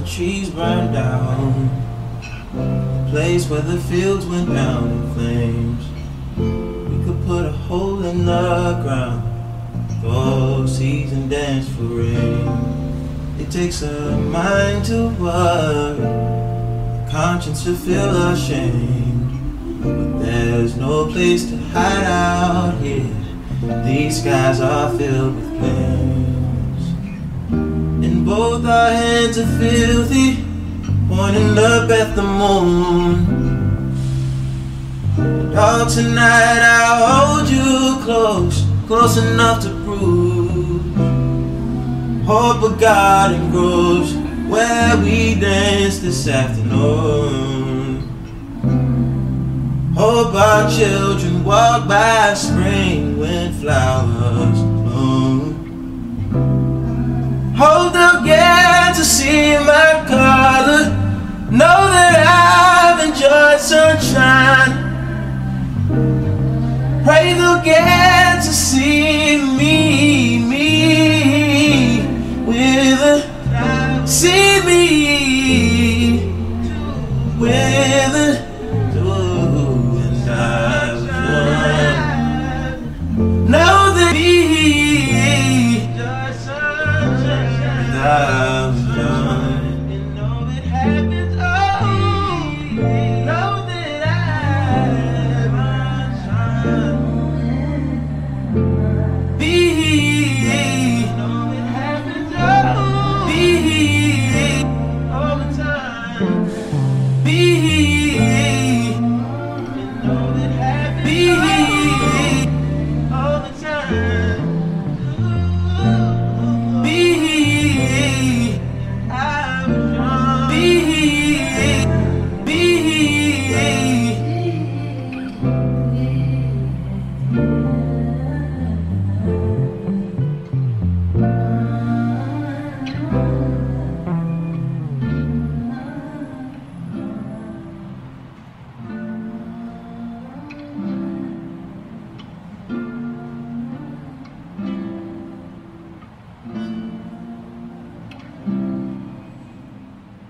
the trees burned down, the place where the fields went down in flames. We could put a hole in the ground, throw seeds and dance for rain. It takes a mind to worry, a conscience to feel ashamed, but there's no place to hide out here. These skies are filled with flames, and both our hands are filthy, pointing up at the moon. And all tonight I'll hold you close, close enough to prove hope a garden grows where we dance this afternoon. Hope our children walk by spring when flowers bloom. Hope they'll get to see my color, know that I've enjoyed sunshine. Pray they'll get to see